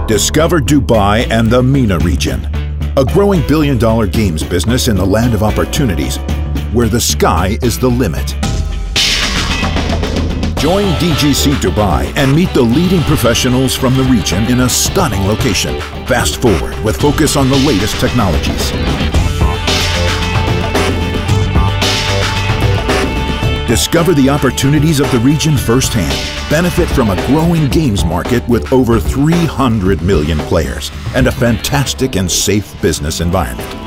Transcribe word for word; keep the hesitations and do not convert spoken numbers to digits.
Discover Dubai and the MENA region, a growing billion-dollar games business in the land of opportunities, where the sky is the limit. Join D G C Dubai and meet the leading professionals from the region in a stunning location. Fast forward with focus on the latest technologies. Discover the opportunities of the region firsthand. Benefit from a growing games market with over three hundred million players and a fantastic and safe business environment.